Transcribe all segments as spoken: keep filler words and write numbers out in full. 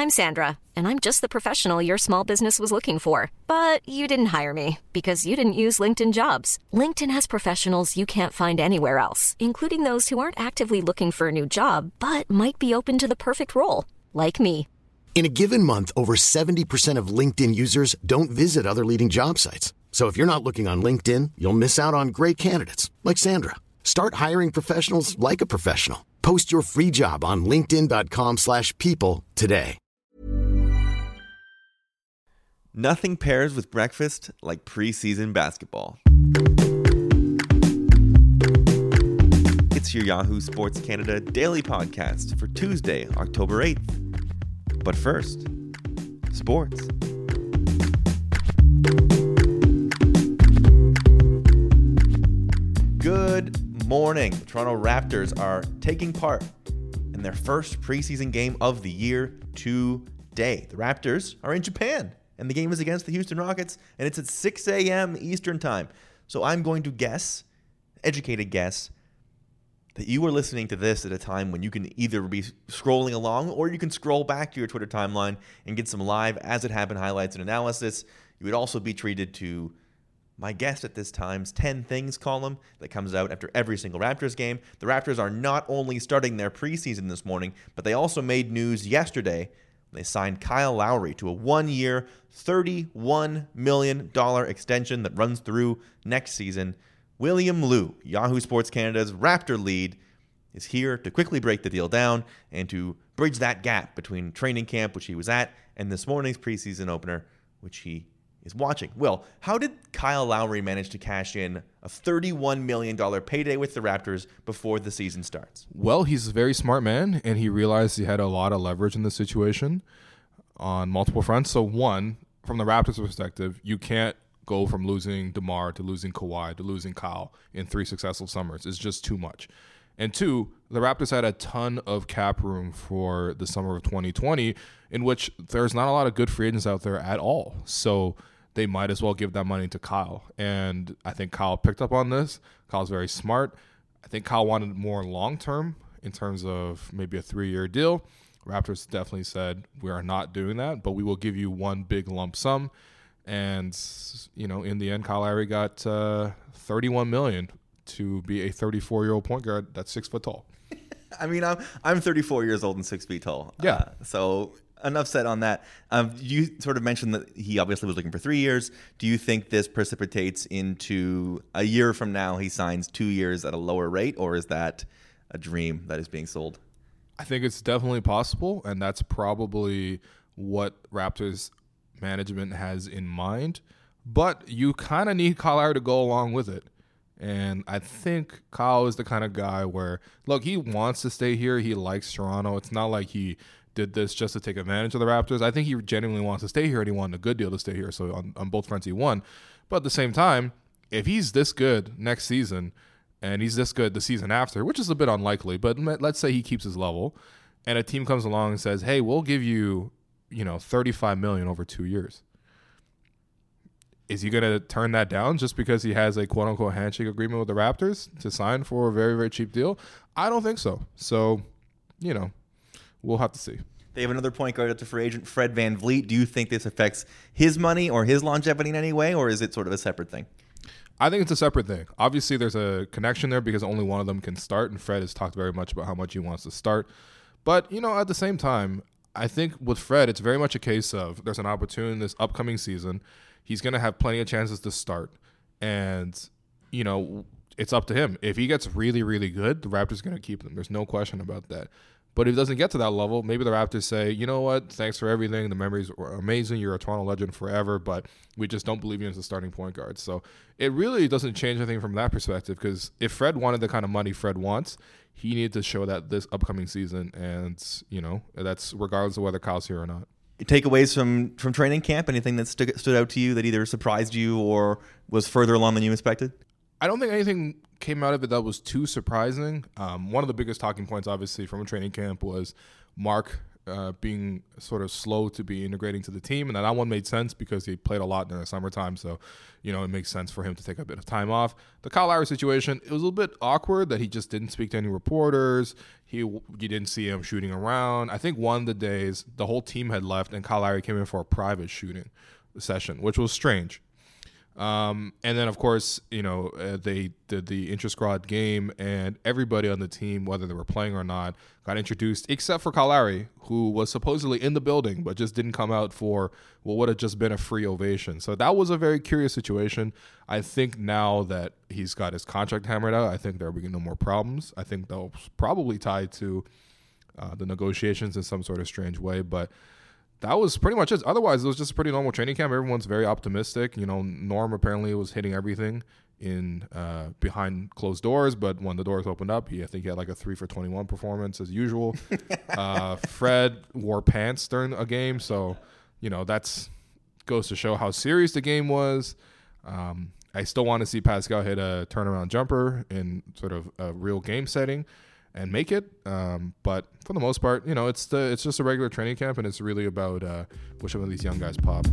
I'm Sandra, and I'm just the professional your small business was looking for. But you didn't hire me because you didn't use LinkedIn Jobs. LinkedIn has professionals you can't find anywhere else, including those who aren't actively looking for a new job, but might be open to the perfect role, like me. In a given month, over seventy percent of LinkedIn users don't visit other leading job sites. So if you're not looking on LinkedIn, you'll miss out on great candidates like Sandra. Start hiring professionals like a professional. Post your free job on linkedin dot com slash people today. Nothing pairs with breakfast like preseason basketball. It's your Yahoo Sports Canada daily podcast for Tuesday, October eighth. But first, sports. Good morning. The Toronto Raptors are taking part in their first preseason game of the year today. The Raptors are in Japan, and the game is against the Houston Rockets, and it's at six a.m. Eastern time. So I'm going to guess, educated guess, that you are listening to this at a time when you can either be scrolling along or you can scroll back to your Twitter timeline and get some live as it happened highlights and analysis. You would also be treated to my guest at this time's ten Things column that comes out after every single Raptors game. The Raptors are not only starting their preseason this morning, but they also made news yesterday. They signed Kyle Lowry to a one-year, thirty-one million dollars extension that runs through next season. William Liu, Yahoo Sports Canada's Raptor lead, is here to quickly break the deal down and to bridge that gap between training camp, which he was at, and this morning's preseason opener, which he is watching. Will, how did Kyle Lowry manage to cash in a thirty-one million dollars payday with the Raptors before the season starts? Well, he's a very smart man, and he realized he had a lot of leverage in this situation on multiple fronts. So one, from the Raptors' perspective, you can't go from losing DeMar to losing Kawhi to losing Kyle in three successful summers. It's just too much. And two, the Raptors had a ton of cap room for the summer of twenty twenty, in which there's not a lot of good free agents out there at all. So they might as well give that money to Kyle. And I think Kyle picked up on this. Kyle's very smart. I think Kyle wanted more long-term in terms of maybe a three-year deal. Raptors definitely said, we are not doing that, but we will give you one big lump sum. And, you know, in the end, Kyle Lowry got uh, thirty-one million dollars to be a thirty-four-year-old point guard that's six foot tall. I mean, I'm I'm thirty-four years old and six feet tall. Yeah. Uh, so enough said on that. Um, you sort of mentioned that he obviously was looking for three years. Do you think this precipitates into a year from now he signs two years at a lower rate, or is that a dream that is being sold? I think it's definitely possible, and that's probably what Raptors management has in mind. But you kind of need Kyle Lowry to go along with it. And I think Kyle is the kind of guy where, look, he wants to stay here. He likes Toronto. It's not like he did this just to take advantage of the Raptors. I think he genuinely wants to stay here, and he wanted a good deal to stay here. So on, on both fronts, he won. But at the same time, if he's this good next season, and he's this good the season after, which is a bit unlikely, but let's say he keeps his level, and a team comes along and says, hey, we'll give you, you know, thirty-five million dollars over two years. Is he going to turn that down just because he has a quote-unquote handshake agreement with the Raptors to sign for a very, very cheap deal? I don't think so. So, you know, we'll have to see. They have another point guard up to free agent, Fred VanVleet. Do you think this affects his money or his longevity in any way, or is it sort of a separate thing? I think it's a separate thing. Obviously, there's a connection there because only one of them can start, and Fred has talked very much about how much he wants to start. But, you know, at the same time, I think with Fred, it's very much a case of there's an opportunity this upcoming season. He's going to have plenty of chances to start. And, you know, it's up to him. If he gets really, really good, the Raptors are going to keep him. There's no question about that. But if he doesn't get to that level, maybe the Raptors say, you know what, thanks for everything. The memories were amazing. You're a Toronto legend forever, but we just don't believe you as a starting point guard. So it really doesn't change anything from that perspective, because if Fred wanted the kind of money Fred wants, he needed to show that this upcoming season. And, you know, that's regardless of whether Kyle's here or not. Takeaways from, from training camp, anything that stood, stood out to you that either surprised you or was further along than you expected? I don't think anything came out of it that was too surprising. Um, one of the biggest talking points, obviously, from a training camp was Mark uh, being sort of slow to be integrating to the team. And that one made sense because he played a lot during the summertime. So, you know, it makes sense for him to take a bit of time off. The Kyle Lowry situation, it was a little bit awkward that he just didn't speak to any reporters. He You didn't see him shooting around. I think one of the days the whole team had left and Kyle Lowry came in for a private shooting session, which was strange. Um, and then, of course, you know, uh, they did the intra-squad game, and everybody on the team, whether they were playing or not, got introduced, except for Kyle Lowry, who was supposedly in the building, but just didn't come out for what would have just been a free ovation. So that was a very curious situation. I think now that he's got his contract hammered out, I think there will be no more problems. I think they'll probably tie to uh, the negotiations in some sort of strange way, but that was pretty much it. Otherwise, it was just a pretty normal training camp. Everyone's very optimistic. You know, Norm apparently was hitting everything in uh, behind closed doors, but when the doors opened up, he I think he had like a three for twenty-one performance as usual. uh, Fred wore pants during a game, so you know that's goes to show how serious the game was. Um, I still want to see Pascal hit a turnaround jumper in sort of a real game setting and make it, um, but for the most part, you know, it's the it's just a regular training camp, and it's really about uh, which one of these young guys pop.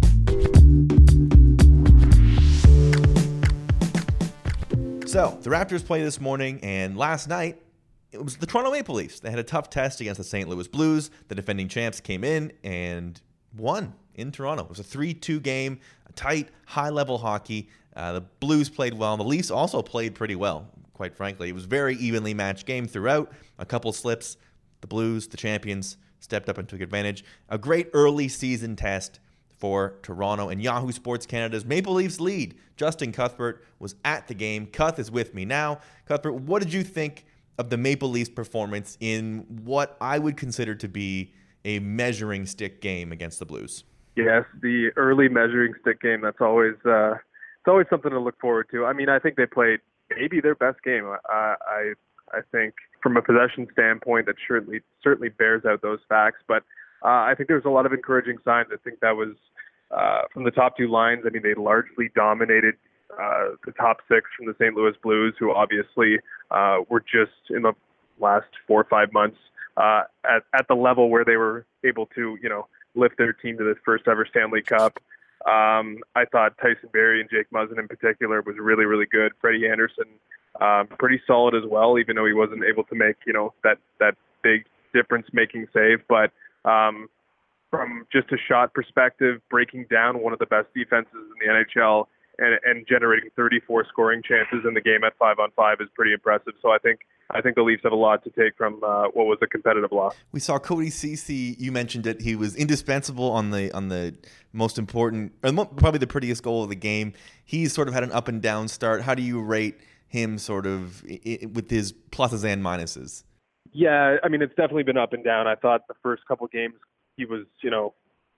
So the Raptors played this morning, and last night it was the Toronto Maple Leafs. They had a tough test against the Saint Louis Blues. The defending champs came in and won in Toronto. It was a three two game, a tight, high-level hockey. Uh, the Blues played well. The Leafs also played pretty well. Quite frankly, it was a very evenly matched game throughout. A couple slips, the Blues, the champions, stepped up and took advantage. A great early season test for Toronto, and Yahoo Sports Canada's Maple Leafs lead, Justin Cuthbert, was at the game. Cuth is with me now. Cuthbert, what did you think of the Maple Leafs performance in what I would consider to be a measuring stick game against the Blues? Yes, the early measuring stick game, that's always uh, it's always something to look forward to. I mean, I think they played maybe their best game. Uh, I I think from a possession standpoint, that certainly certainly bears out those facts. But uh, I think there was a lot of encouraging signs. I think that was uh, from the top two lines. I mean, they largely dominated uh, the top six from the Saint Louis Blues, who obviously uh, were just in the last four or five months uh, at at the level where they were able to, you know, lift their team to the first ever Stanley Cup. Um, I thought Tyson Barrie and Jake Muzzin in particular was really, really good. Freddie Anderson, um, pretty solid as well, even though he wasn't able to make, you know, that, that big difference-making save. But um, from just a shot perspective, breaking down one of the best defenses in the N H L and, and generating thirty-four scoring chances in the game at five on five is pretty impressive. So I think I think the Leafs have a lot to take from uh, what was a competitive loss. We saw Cody Ceci. You mentioned it. He was indispensable on the on the most important, or probably the prettiest goal of the game. He's sort of had an up and down start. How do you rate him, sort of with his pluses and minuses? Yeah, I mean, it's definitely been up and down. I thought the first couple games he was, you know,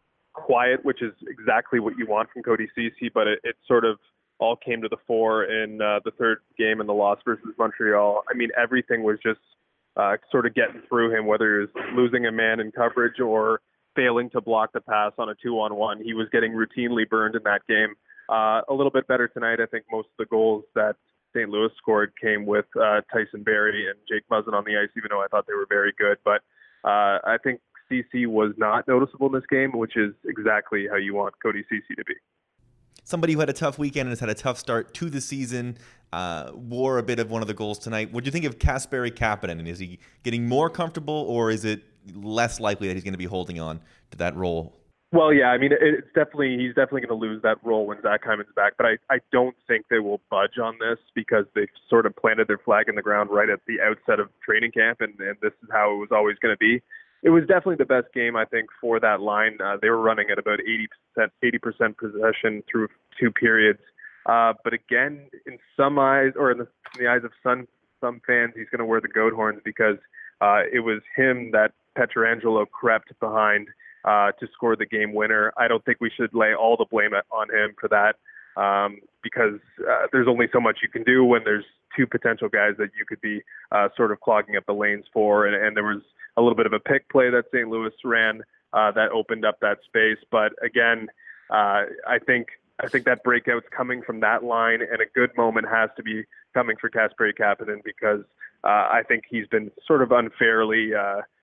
quiet, which is exactly what you want from Cody Ceci, but it, it sort of all came to the fore in uh, the third game in the loss versus Montreal. I mean, everything was just uh, sort of getting through him, whether it was losing a man in coverage or failing to block the pass on a two-on-one. He was getting routinely burned in that game. Uh, a little bit better tonight. I think most of the goals that Saint Louis scored came with uh, Tyson Barrie and Jake Muzzin on the ice, even though I thought they were very good. But uh, I think C C was not noticeable in this game, which is exactly how you want Cody Ceci to be. Somebody who had a tough weekend and has had a tough start to the season, uh, wore a bit of one of the goals tonight. What do you think of Kasperi Kapanen? And is he getting more comfortable, or is it less likely that he's going to be holding on to that role? Well, yeah, I mean, it's definitely he's definitely going to lose that role when Zach Hyman's back. But I, I don't think they will budge on this because they've sort of planted their flag in the ground right at the outset of training camp, and, and this is how it was always going to be. It was definitely the best game, I think, for that line. Uh, they were running at about eighty percent, eighty percent possession through two periods. Uh, but again, in some eyes, or in the, in the eyes of some some fans, he's going to wear the goat horns because uh, it was him that Pietrangelo crept behind uh, to score the game winner. I don't think we should lay all the blame on him for that um, because uh, there's only so much you can do when there's two potential guys that you could be uh, sort of clogging up the lanes for. And, and there was a little bit of a pick play that Saint Louis ran uh, that opened up that space. But again, uh, I think I think that breakout's coming from that line, and a good moment has to be coming for Kasperi Kapanen because uh, I think he's been sort of unfairly uh,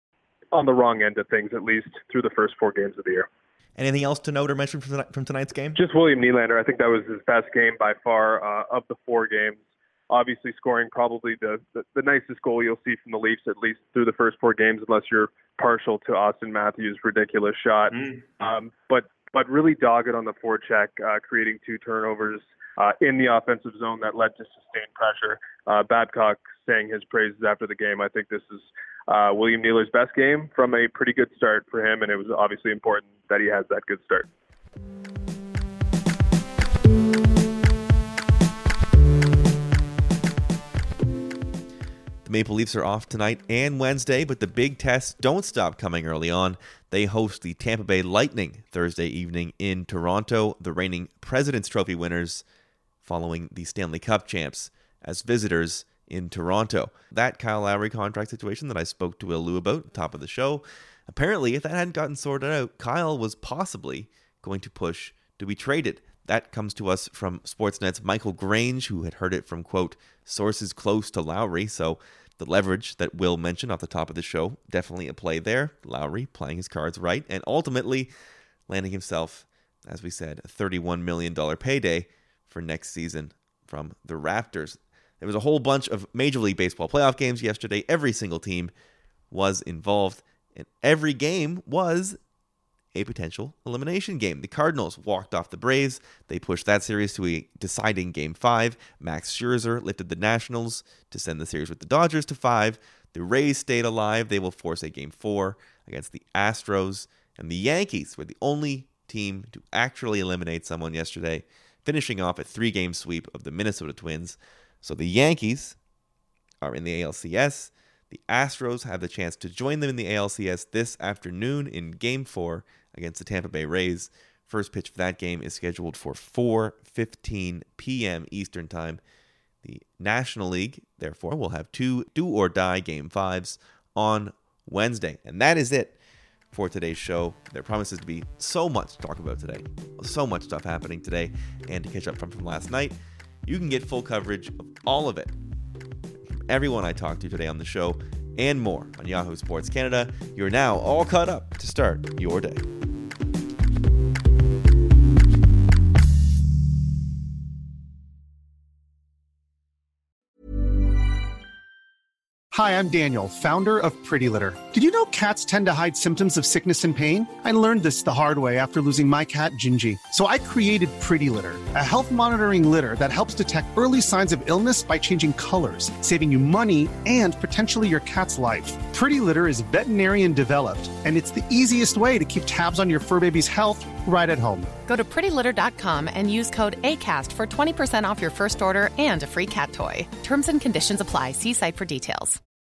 on the wrong end of things, at least through the first four games of the year. Anything else to note or mention from, tonight, from tonight's game? Just William Nylander. I think that was his best game by far uh, of the four games. Obviously scoring probably the, the, the nicest goal you'll see from the Leafs, at least through the first four games, unless you're partial to Austin Matthews' ridiculous shot. Mm. Um, but but really dogged on the forecheck, uh, creating two turnovers uh, in the offensive zone that led to sustained pressure. Uh, Babcock saying his praises after the game. I think this is uh, William Nylander's best game from a pretty good start for him, and it was obviously important that he has that good start. The Maple Leafs are off tonight and Wednesday, but the big tests don't stop coming early on. They host the Tampa Bay Lightning Thursday evening in Toronto, the reigning President's Trophy winners following the Stanley Cup champs as visitors in Toronto. That Kyle Lowry contract situation that I spoke to Will Lou about at the top of the show, apparently if that hadn't gotten sorted out, Kyle was possibly going to push to be traded. That comes to us from Sportsnet's Michael Grange, who had heard it from, quote, sources close to Lowry. So the leverage that Will mentioned off the top of the show, definitely a play there. Lowry playing his cards right and ultimately landing himself, as we said, a thirty-one million dollars payday for next season from the Raptors. There was a whole bunch of Major League Baseball playoff games yesterday. Every single team was involved, and every game was a potential elimination game. The Cardinals walked off the Braves. They pushed that series to a deciding game five. Max Scherzer lifted the Nationals to send the series with the Dodgers to five. The Rays stayed alive. They will force a game four against the Astros. And the Yankees were the only team to actually eliminate someone yesterday, finishing off a three-game sweep of the Minnesota Twins. So the Yankees are in the A L C S. The Astros have the chance to join them in the A L C S this afternoon in Game four against the Tampa Bay Rays. First pitch for that game is scheduled for four fifteen p.m. Eastern Time. The National League, therefore, will have two do-or-die Game fives on Wednesday. And that is it for today's show. There promises to be so much to talk about today. So much stuff happening today. And to catch up from, from last night, you can get full coverage of all of it from everyone I talked to today on the show and more on Yahoo Sports Canada. You're now all caught up to start your day. Hi, I'm Daniel, founder of Pretty Litter. Did you know cats tend to hide symptoms of sickness and pain? I learned this the hard way after losing my cat, Gingy. So I created Pretty Litter, a health monitoring litter that helps detect early signs of illness by changing colors, saving you money and potentially your cat's life. Pretty Litter is veterinarian developed, and it's the easiest way to keep tabs on your fur baby's health right at home. Go to pretty litter dot com and use code ACAST for twenty percent off your first order and a free cat toy. Terms and conditions apply. See site for details.